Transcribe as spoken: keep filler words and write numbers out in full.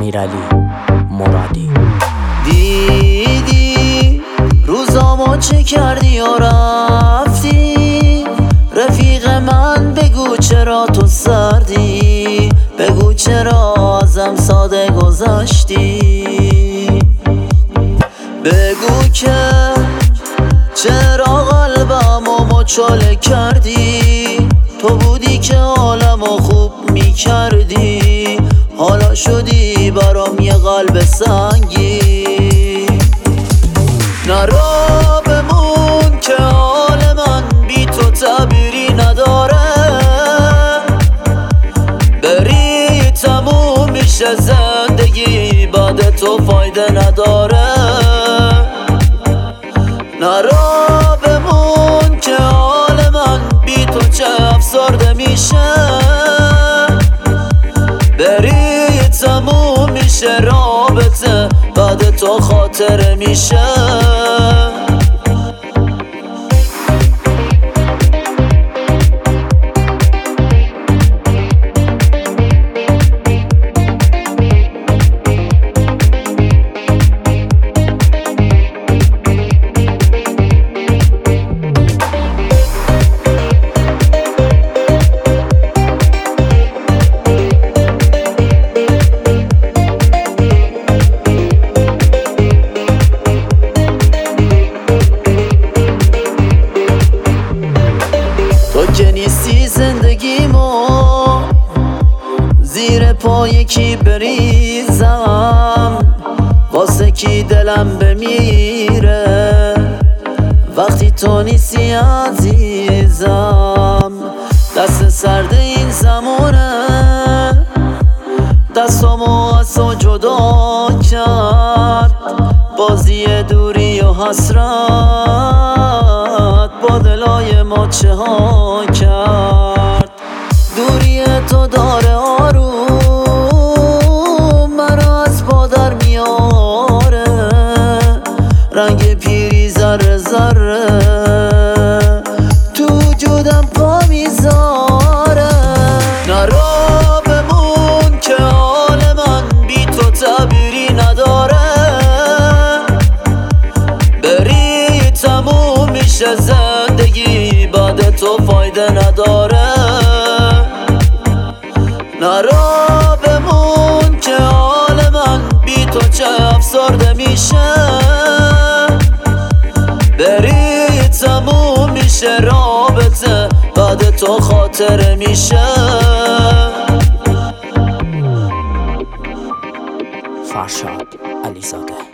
امیرعلی مرادی. دیدی روزامو چه کردی و رفتی، رفیق من بگو چرا تو سردی، بگو چرا ازم ساده گذشتی، بگو که چرا قلبمو مچاله کردی، تو بودی که حالمو خوب میکردی، حالا شدی برام یه قلب سنگی. نرا بمون که حال من بی تو تعبیری نداره، بری تموم میشه زندگی، بعد تو فایده نداره. نرا بمون که حال من بی تو چه افسرده میشه، بری تموم میشه رابطه، بعد تو خاطره میشه. تو که نیستی زندگیمو زیر پای کی بریزم، واسه کی دلم بمیره، وقتی تو نیستی عزیزم. دست سرد این زمونه دستامو از تو جدا کرد، بازی دوری و حسرت با دلای ما چه ها کرد. دوری تو داره آروم منو از پا در میاره، رنگ پیری ذره ذره تو وجودم پا میذاره. نرا بمون که حال من بی تو تعبیری نداره، بری تموم میشه زندگی، بعد تو فایده نداره. نرا بمون که حال من بی تو چه افسرده میشه، بری تموم میشه رابطه، بعد تو خاطره میشه. فرشاد علیزاده.